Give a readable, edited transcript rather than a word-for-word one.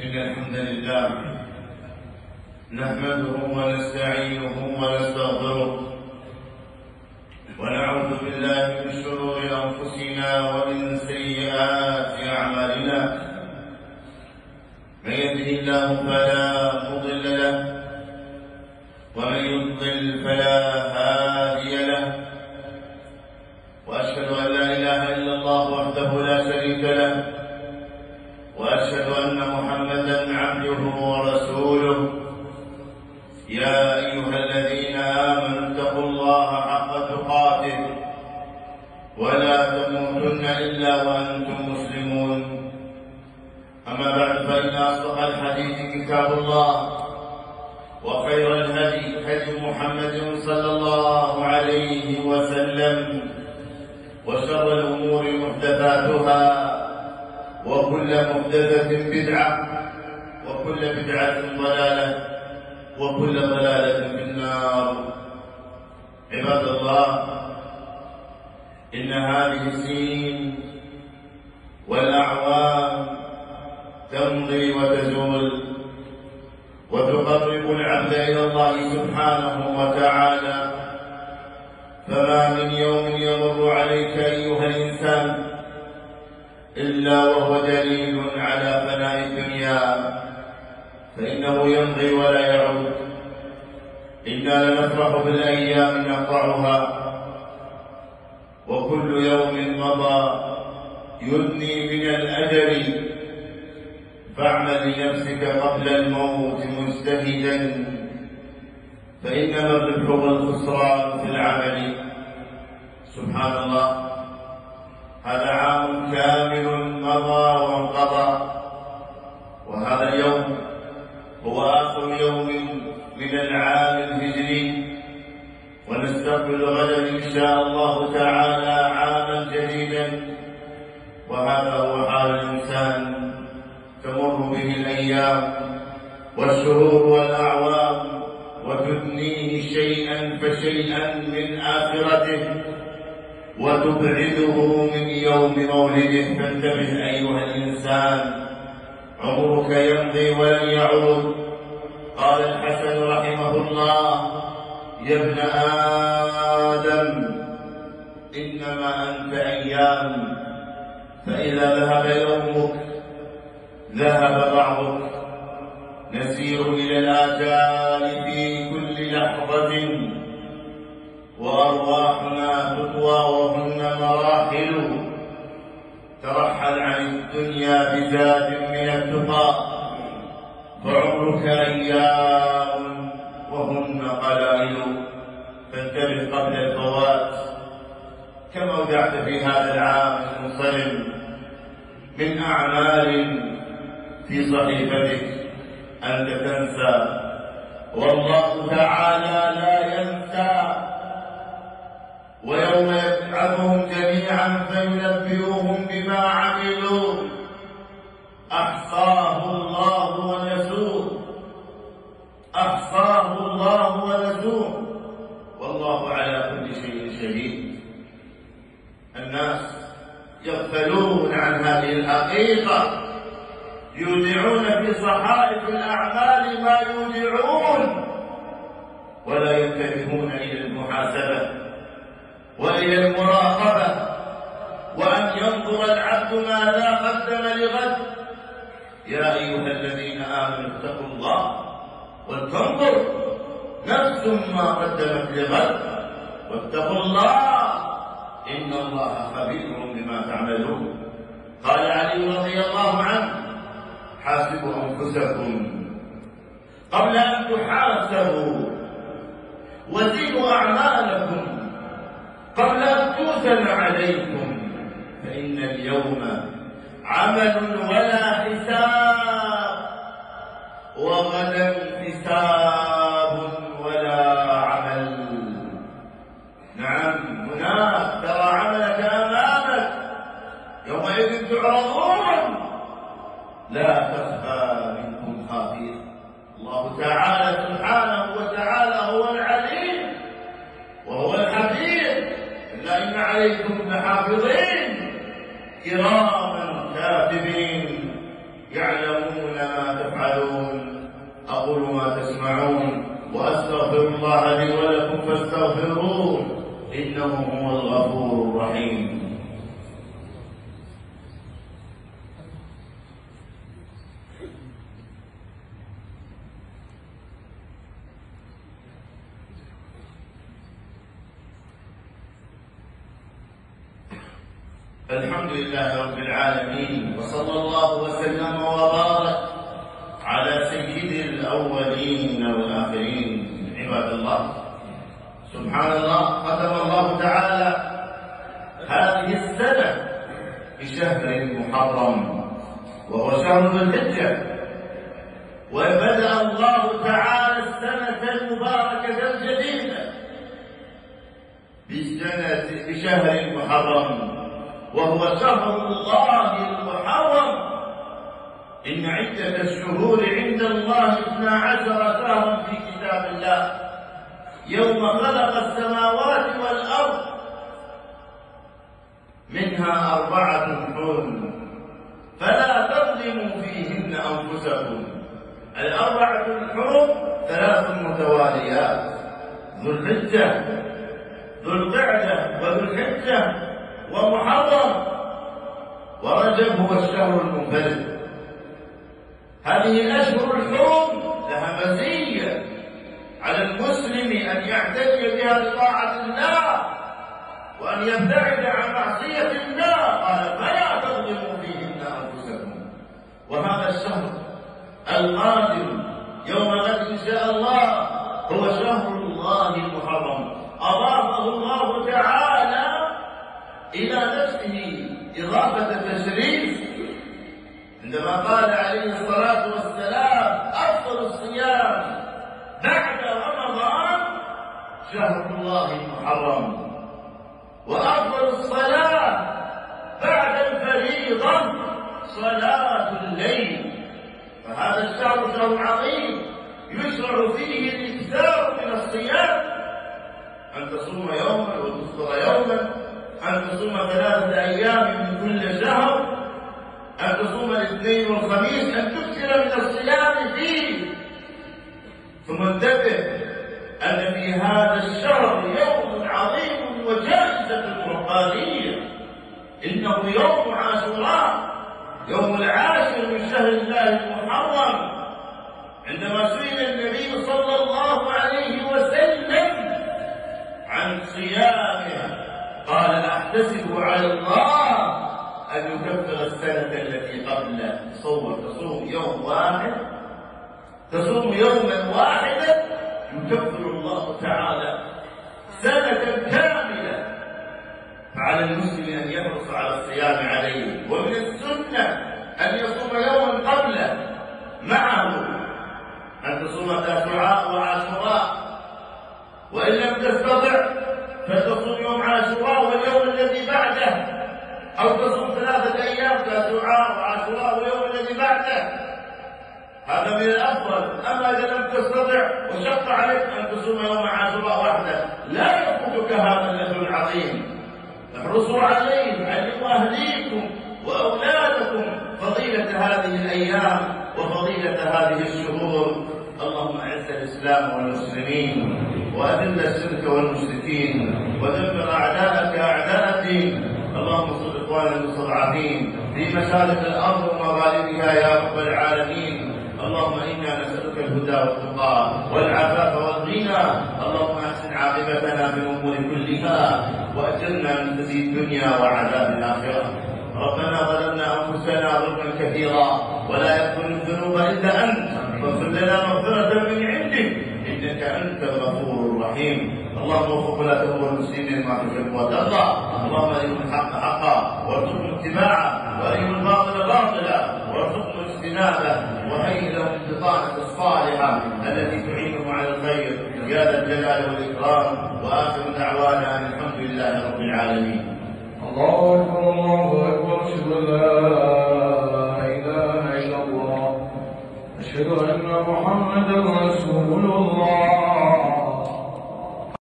إن الحمد لله نحمده ونستعينه ونستغفره ونعوذ بالله من شرور أنفسنا ومن سيئات أعمالنا. من يهده الله فلا مضل له ومن يضلل فلا هادي له، وأشهد أن لا إله إلا الله وحده لا شريك له، وأشهد أن محمدا عبده ورسوله. يا أيها الذين آمنوا اتقوا الله حق تقاته ولا تموتن إلا وأنتم مسلمون. أما بعد، فإن أصدق الحديث كتاب الله، وخير الهدي هدي محمد صلى الله عليه وسلم، وشر الأمور محدثاتها، وكل محدثة بدعة، وكل بدعة ضلالة، وكل ضلالة في النار. عباد الله، إن هذه السنين والأعوام تمضي وتزول وتقرب العبد إلى الله سبحانه وتعالى، فما من يوم يمر عليك أيها الإنسان إلا وهو دليل على فناء الدنيا، فإنه يمضي ولا يعود. إنا لنفرح بالأيام نقطعها، وكل يوم مضى يدني من الأجل، فاعمل لنفسك قبل الموت مجتهدا، فإنما الربح والخسران في العمل. سبحان الله، هذا عام كامل مضى وانقضى، وهذا اليوم هو آخر يوم من العام الهجري، ونستقبل غدا إن شاء الله تعالى عاما جديدا. وهذا هو حال الإنسان، تمر به الأيام والشهور والأعوام، وتدنيه شيئا فشيئا من آخرته، وتبعده من يوم مولده. فانتبه أيها الإنسان، عمرك يمضي ولن يعود. قال الحسن رحمه الله: يا ابن آدم، إنما أنت أيام، فإذا ذهب يومك ذهب بعضك. نسير إلى الآجال في كل لحظة، وأرواحنا تطوى وهن مراحل. ترحل عن الدنيا بزاد من التقى، فعمرك أيام وهن قلائل. فانتبه قبل الفوات. كم أودعت في هذا العام المنصرم من أعمال في صحيفتك أنت تنسى، والله تعالى لا ينسى. ويوم يبعثهم جميعا فينبئهم بما عملوا أحصاه الله ونسوه، أحصاه الله ونسوه، والله على كل شيء شهيد. الناس يغفلون عن هذه الحقيقة، يودعون في صحائف الأعمال ما يودعون، ولا ينتبهون إلى المحاسبة وإلى المراقبة، وأن ينظر العبد ماذا قدم لغد. يا أيها الذين آمنوا اتقوا الله ولتنظر نفس ما قدمت لغد، واتقوا الله إن الله خبير بما تعملون. قال علي رضي الله عنه: حاسبوا أنفسكم قبل أن تحاسبوا، وزنوا أعمالكم قبل أن توزن عليكم، فإن اليوم عمل ولا حساب، وغدا حساب ولا عمل. نعم، هناك ترى عملك أمامك، يومئذ تعرضون لا تخفى منكم خافية. الله تعالى سبحانه وتعالى هو العليم وهو الحكيم. إلا إن عليكم لحافظين كراما كاتبين يعلمون ما الحمد لله رب العالمين، وصلى الله وسلم وبارك على سيد الأولين والآخرين. عباد الله، سبحان الله، ختم الله تعالى هذه السنة بشهر محرم وهو شهر ذو الحجة، وبدأ الله تعالى السنة المباركة الجديدة بشهر محرم وهو شهر الله المحرم. إن عدة الشهور عند الله 12 شهرا في كتاب الله يوم خلق السماوات والأرض، منها 4 حرم فلا تظلموا فيهن أنفسكم. 4 حرم 3 متواليات: ذو الحجة، ذو القعدة، وذو الحجة، ومحرم، ورجب هو الشهر المنفرد. هذه الأشهر الحرم لها مزية على المسلم أن يعتني بها بطاعة الله وأن يبتعد عن معصية الله. قال: فلا تظلموا فيهن أنفسكم. وهذا الشهر القادم يوم غد إن شاء الله هو شهر الله المحرم، أضافه الله تعالى إلى نفسه إضافة تشريف عندما قال عليه الصلاة والسلام: أفضل الصيام بعد رمضان شهر الله المحرم، وأفضل الصلاة بعد الفريضة صلاة الليل. فهذا الشهر شهر عظيم يشرع فيه الإكثار من الصيام، أن تصوم يوما وتفطر يوما، أن تصوم 3 أيام من كل شهر، أن تصوم الاثنين والخميس، أن تكثر من الصيام فيه. ثم انتبه أن في هذا الشهر يوم عظيم وجائزة ربانية، إنه يوم عاشوراء، يوم العاشر من شهر الله المحرم. عندما سئل النبي صلى الله عليه وسلم عن صيامه قال: أحتسب على الله أن يكفر السنة التي قبله. تصوم يوم واحد، تصوم يوما واحدا يكفر الله تعالى سنة كاملة. فعلى المسلم أن يحرص على الصيام عليه، ومن السنة أن يصوم يوما قبله معه، أن تصوم تاسوعاء وعاشوراء، وإن لم تستطع فتصوم يوم عاشوراء واليوم الذي بعده، أو تصوم 3 أيام تاسوعاء وعاشوراء واليوم الذي بعده. هذا من الأفضل. أما إذا لم تستطع وشق عليك أن تصوم يوم عاشوراء وحده، لا يفوتك هذا الأجر العظيم. احرصوا عليه، علموا أهليكم وأولادكم فضيلة هذه الأيام وفضيلة هذه الشهور. اللهم أعز الإسلام والمسلمين، وأذل الشرك والمشركين، ودمر أعداءك أعداء الدين. اللهم انصر إخواننا المستضعفين في مشارق الأرض ومغاربها يا رب العالمين. اللهم إنا نسألك الهدى والتقى والعفاف والغنى. اللهم أحسن عاقبتنا في الأمور كلها، وأجرنا من خزي الدنيا وعذاب الآخرة. ربنا ظلمنا أنفسنا ظلما كثيرا ولا يغفر الذنوب إلا أنت، فاغفر لنا مغفرة من عندك إنك أنت الغفور الرحيم. اللهم وفق ولاة أمور المسلمين ما تحب وترضى. اللهم أرنا الحق حقا وارزقنا اتباعه، وأرنا الباطل باطلا وارزقنا اجتنابه، وهيئ لهم البطانة الصالحة التي تعينهم على الخير يا ذا الجلال والإكرام. وآخر دعوانا أن الحمد لله رب العالمين. الله